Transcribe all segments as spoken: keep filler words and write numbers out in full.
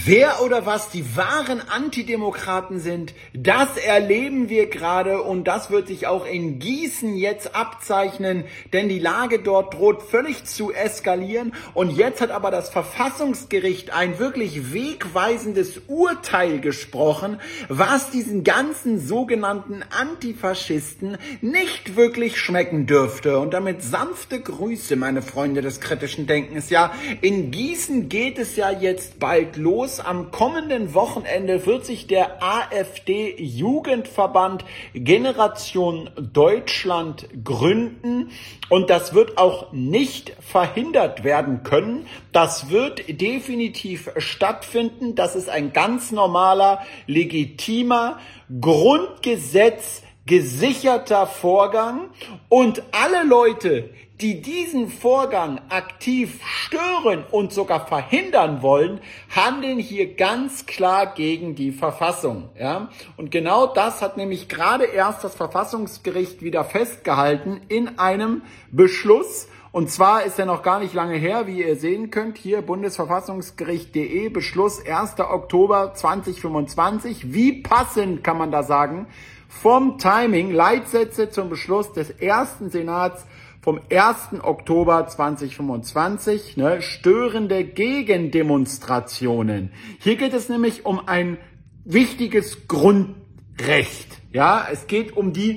Wer oder was die wahren Antidemokraten sind, das erleben wir gerade und das wird sich auch in Gießen jetzt abzeichnen, denn die Lage dort droht völlig zu eskalieren und jetzt hat aber das Verfassungsgericht ein wirklich wegweisendes Urteil gesprochen, was diesen ganzen sogenannten Antifaschisten nicht wirklich schmecken dürfte. Und damit sanfte Grüße, meine Freunde des kritischen Denkens. Ja, in Gießen geht es ja jetzt bald los. Am kommenden Wochenende wird sich der AfD-Jugendverband Generation Deutschland gründen und das wird auch nicht verhindert werden können. Das wird definitiv stattfinden. Das ist ein ganz normaler, legitimer, Grundgesetz gesicherter Vorgang und alle Leute, die diesen Vorgang aktiv stören und sogar verhindern wollen, handeln hier ganz klar gegen die Verfassung. Ja? Und genau das hat nämlich gerade erst das Verfassungsgericht wieder festgehalten in einem Beschluss. Und zwar ist er noch gar nicht lange her, wie ihr sehen könnt, hier bundesverfassungsgericht punkt de, Beschluss erster Oktober zweitausendfünfundzwanzig. Wie passend kann man da sagen? Vom Timing, Leitsätze zum Beschluss des ersten Senats vom ersten Oktober zweitausendfünfundzwanzig, ne, störende Gegendemonstrationen. Hier geht es nämlich um ein wichtiges Grundrecht. Ja, es geht um die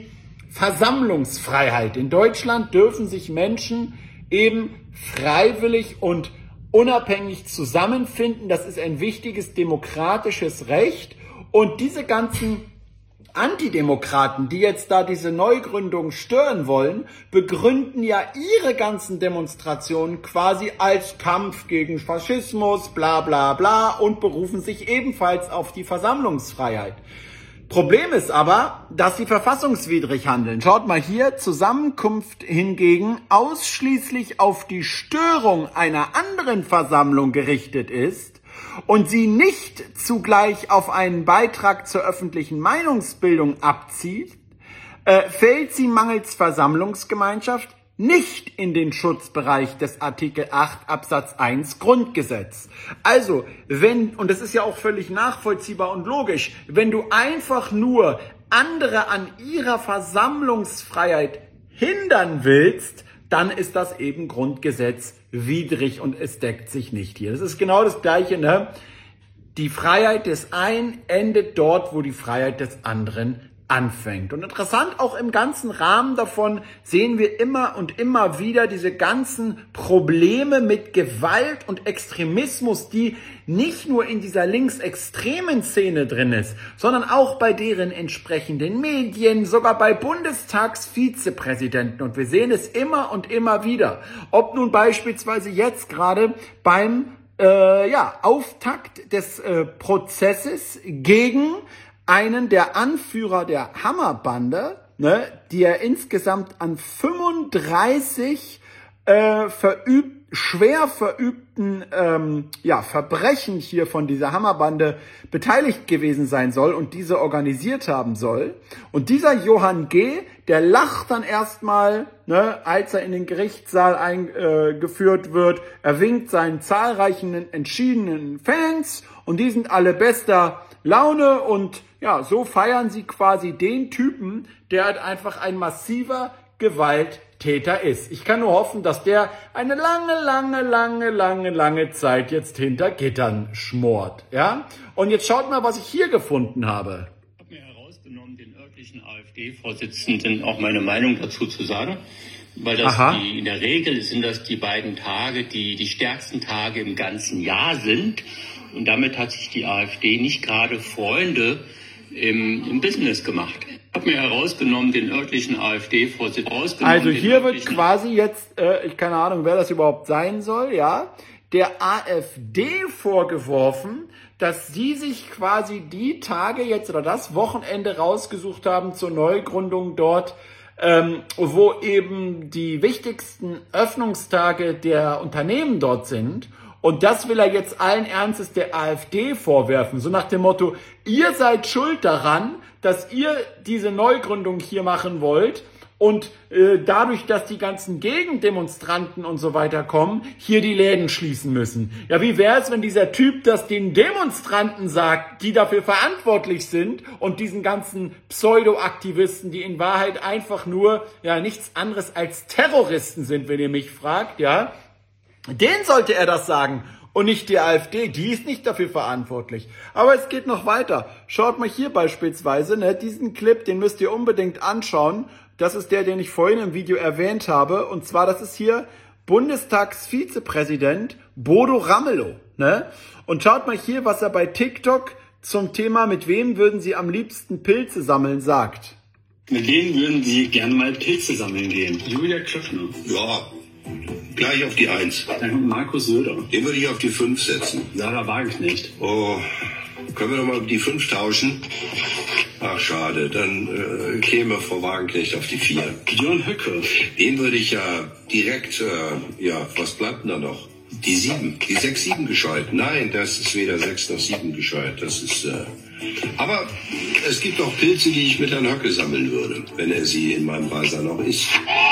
Versammlungsfreiheit. In Deutschland dürfen sich Menschen eben freiwillig und unabhängig zusammenfinden. Das ist ein wichtiges demokratisches Recht. Und diese ganzen Antidemokraten, die jetzt da diese Neugründung stören wollen, begründen ja ihre ganzen Demonstrationen quasi als Kampf gegen Faschismus, bla bla bla und berufen sich ebenfalls auf die Versammlungsfreiheit. Problem ist aber, dass sie verfassungswidrig handeln. Schaut mal hier, Zusammenkunft hingegen ausschließlich auf die Störung einer anderen Versammlung gerichtet ist, und sie nicht zugleich auf einen Beitrag zur öffentlichen Meinungsbildung abzieht, äh, fällt sie mangels Versammlungsgemeinschaft nicht in den Schutzbereich des Artikel acht Absatz eins Grundgesetz. Also, wenn, und das ist ja auch völlig nachvollziehbar und logisch, wenn du einfach nur andere an ihrer Versammlungsfreiheit hindern willst, dann ist das eben grundgesetzwidrig und es deckt sich nicht hier. Das ist genau das Gleiche, ne? Die Freiheit des einen endet dort, wo die Freiheit des anderen anfängt. Und interessant, auch im ganzen Rahmen davon sehen wir immer und immer wieder diese ganzen Probleme mit Gewalt und Extremismus, die nicht nur in dieser linksextremen Szene drin ist, sondern auch bei deren entsprechenden Medien, sogar bei Bundestagsvizepräsidenten. Und wir sehen es immer und immer wieder. Ob nun beispielsweise jetzt gerade beim äh, ja, Auftakt des äh, Prozesses gegen einen der Anführer der Hammerbande, ne, die er insgesamt an fünfunddreißig äh, verübt, schwer verübten ähm, ja, Verbrechen hier von dieser Hammerbande beteiligt gewesen sein soll und diese organisiert haben soll. Und dieser Johann G., der lacht dann erstmal, ne, als er in den Gerichtssaal eingeführt äh, wird. Er winkt seinen zahlreichen, entschiedenen Fans und die sind alle bester Laune und ja, so feiern sie quasi den Typen, der halt einfach ein massiver Gewalttäter ist. Ich kann nur hoffen, dass der eine lange, lange, lange, lange, lange Zeit jetzt hinter Gittern schmort. Ja? Und jetzt schaut mal, was ich hier gefunden habe. Ich habe mir herausgenommen, den örtlichen AfD-Vorsitzenden auch meine Meinung dazu zu sagen, weil das die, in der Regel sind das die beiden Tage, die die stärksten Tage im ganzen Jahr sind. Und damit hat sich die AfD nicht gerade Freunde im, im Business gemacht. Ich habe mir herausgenommen, den örtlichen AfD-Vorsitzenden. Also hier wird quasi jetzt, äh, ich keine Ahnung, wer das überhaupt sein soll, ja, der AfD vorgeworfen, dass sie sich quasi die Tage jetzt oder das Wochenende rausgesucht haben zur Neugründung dort, ähm, wo eben die wichtigsten Öffnungstage der Unternehmen dort sind. Und das will er jetzt allen Ernstes der AfD vorwerfen, so nach dem Motto, ihr seid schuld daran, dass ihr diese Neugründung hier machen wollt und äh, dadurch, dass die ganzen Gegendemonstranten und so weiter kommen, hier die Läden schließen müssen. Ja, wie wäre es, wenn dieser Typ das den Demonstranten sagt, die dafür verantwortlich sind und diesen ganzen Pseudo-Aktivisten, die in Wahrheit einfach nur ja nichts anderes als Terroristen sind, wenn ihr mich fragt, ja, den sollte er das sagen. Und nicht die AfD, die ist nicht dafür verantwortlich. Aber es geht noch weiter. Schaut mal hier beispielsweise, ne, diesen Clip, den müsst ihr unbedingt anschauen. Das ist der, den ich vorhin im Video erwähnt habe. Und zwar, das ist hier Bundestagsvizepräsident Bodo Ramelow. Ne? Und schaut mal hier, was er bei TikTok zum Thema, mit wem würden Sie am liebsten Pilze sammeln, sagt. Mit wem würden Sie gerne mal Pilze sammeln gehen? Julia Klöckner. Ja, gleich auf die Eins. Dann kommt Markus Söder. Den würde ich auf die Fünf setzen. Sarah Wagenknecht. Oh, können wir doch mal die Fünf tauschen? Ach, schade. Dann äh, käme Frau Wagenknecht auf die Vier. Björn Höcke. Den würde ich ja direkt, äh, ja, was bleibt denn da noch? Die Sieben, die Sechs, Sieben gescheit. Nein, das ist weder Sechs noch Sieben gescheit. Das ist, äh, aber es gibt auch Pilze, die ich mit Herrn Höcke sammeln würde, wenn er sie in meinem Beisein noch isst.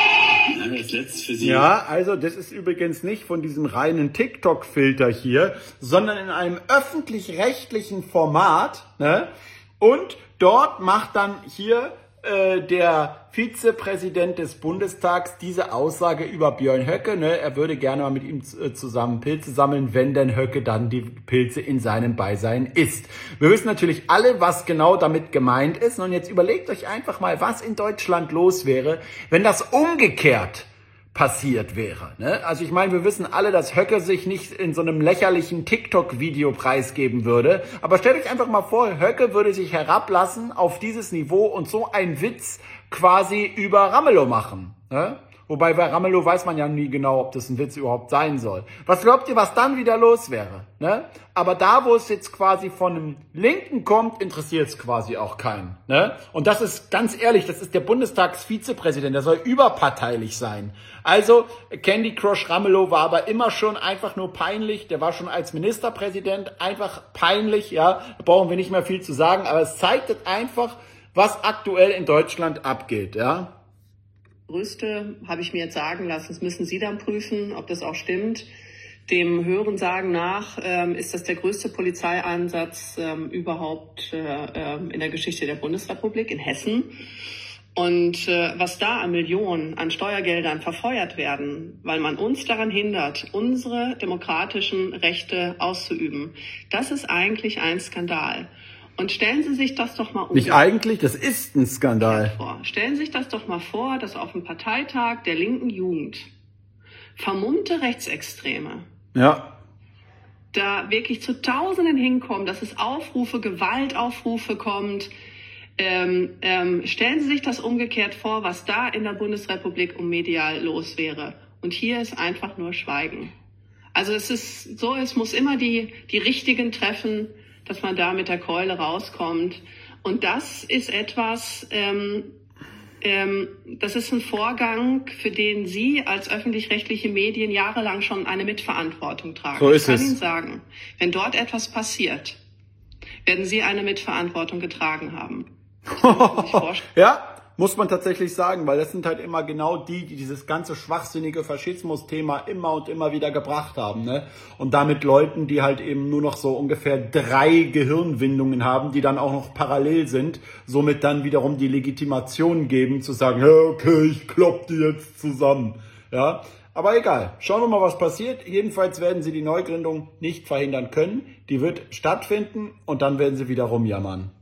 Ja, also das ist übrigens nicht von diesem reinen TikTok-Filter hier, sondern in einem öffentlich-rechtlichen Format, ne? Und dort macht dann hier äh, der Vizepräsident des Bundestags diese Aussage über Björn Höcke, ne? Er würde gerne mal mit ihm zusammen Pilze sammeln, wenn denn Höcke dann die Pilze in seinem Beisein isst. Wir wissen natürlich alle, was genau damit gemeint ist. Und jetzt überlegt euch einfach mal, was in Deutschland los wäre, wenn das umgekehrt passiert wäre. Ne? Also ich meine, wir wissen alle, dass Höcke sich nicht in so einem lächerlichen TikTok-Video preisgeben würde. Aber stellt euch einfach mal vor, Höcke würde sich herablassen auf dieses Niveau und so einen Witz quasi über Ramelow machen. Ne? Wobei bei Ramelow weiß man ja nie genau, ob das ein Witz überhaupt sein soll. Was glaubt ihr, was dann wieder los wäre? Ne? Aber da, wo es jetzt quasi von einem Linken kommt, interessiert es quasi auch keinen. Ne? Und das ist ganz ehrlich, das ist der Bundestagsvizepräsident, der soll überparteilich sein. Also Candy Crush Ramelow war aber immer schon einfach nur peinlich. Der war schon als Ministerpräsident einfach peinlich. Ja, da brauchen wir nicht mehr viel zu sagen. Aber es zeigt einfach, was aktuell in Deutschland abgeht. Ja. Größte, habe ich mir jetzt sagen lassen, das müssen Sie dann prüfen, ob das auch stimmt. Dem Hörensagen nach ähm, ist das der größte Polizeieinsatz ähm, überhaupt äh, in der Geschichte der Bundesrepublik in Hessen. Und äh, was da an Millionen an Steuergeldern verfeuert werden, weil man uns daran hindert, unsere demokratischen Rechte auszuüben, das ist eigentlich ein Skandal. Und stellen Sie sich das doch mal um. Nicht eigentlich, das ist ein Skandal. Vor. Stellen Sie sich das doch mal vor, dass auf dem Parteitag der linken Jugend vermummte Rechtsextreme ja. da wirklich zu Tausenden hinkommen, dass es Aufrufe, Gewaltaufrufe kommt. Ähm, ähm, stellen Sie sich das umgekehrt vor, was da in der Bundesrepublik um medial los wäre. Und hier ist einfach nur Schweigen. Also es ist so, es muss immer die, die Richtigen treffen, dass man da mit der Keule rauskommt. Und das ist etwas, ähm, ähm, das ist ein Vorgang, für den Sie als öffentlich-rechtliche Medien jahrelang schon eine Mitverantwortung tragen. So ist ich kann es. Ihnen sagen, wenn dort etwas passiert, werden Sie eine Mitverantwortung getragen haben. Ja, muss man tatsächlich sagen, weil das sind halt immer genau die, die dieses ganze schwachsinnige Faschismus-Thema immer und immer wieder gebracht haben, ne? Und damit Leuten, die halt eben nur noch so ungefähr drei Gehirnwindungen haben, die dann auch noch parallel sind, somit dann wiederum die Legitimation geben, zu sagen, ja, okay, ich klopp die jetzt zusammen, ja? Aber egal, schauen wir mal, was passiert. Jedenfalls werden sie die Neugründung nicht verhindern können. Die wird stattfinden und dann werden sie wieder rumjammern.